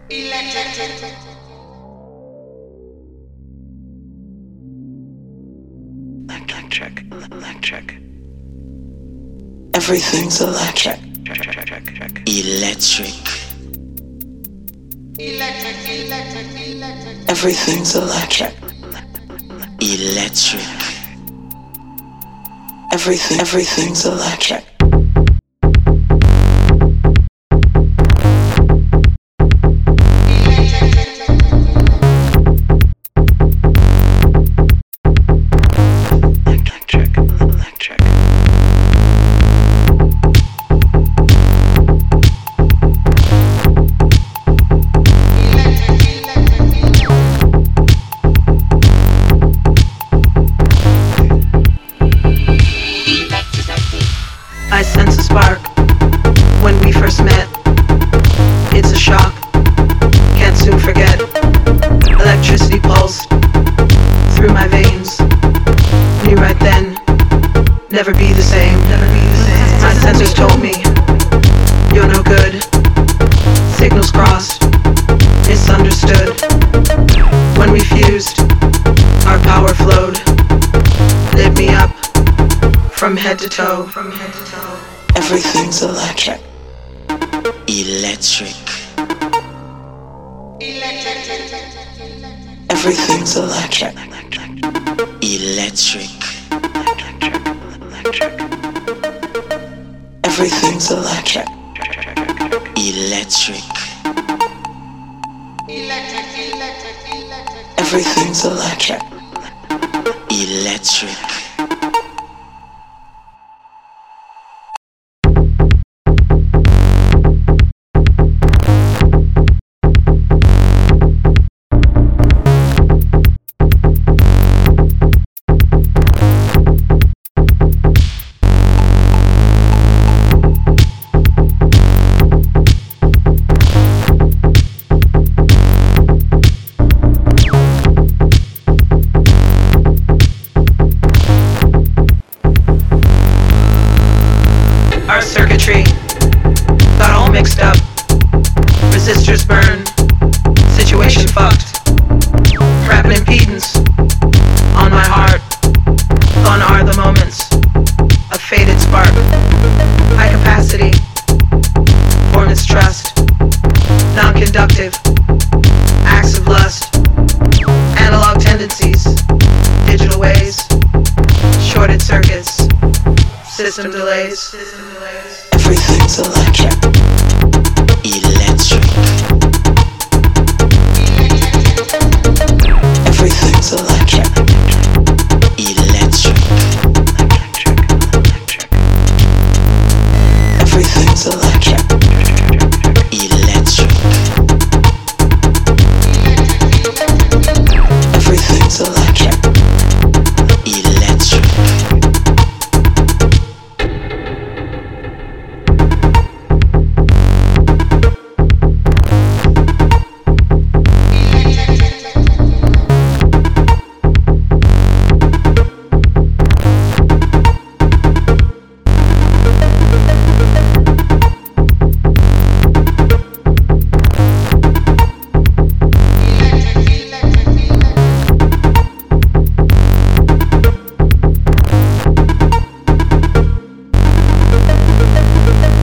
Electric. Everything's electric. Electric. Everything's electric. Electric. Everything's electric. I sense a spark when we first met. It's a shock, can't soon forget. Electricity pulsed through my veins. Knew right then, never be the same. My sensors told me, you're no good. Signals crossed, misunderstood. When we fused, our power flowed. Lit me up from head to toe. Everything's electric. Electric. Everything's electric. Electric. Everything's electric. Electric. Everything's electric. Electric. Our circuitry got all mixed up. Resistors burn, situation fucked. Rapid impedance on my heart. Gone are the moments of faded spark. High capacity or mistrust. Non-conductive acts of lust. Analog tendencies, digital ways. Shorted circuits, system delays. Everything's electric. Electric. Everything's electric. Electric. Everything's electric.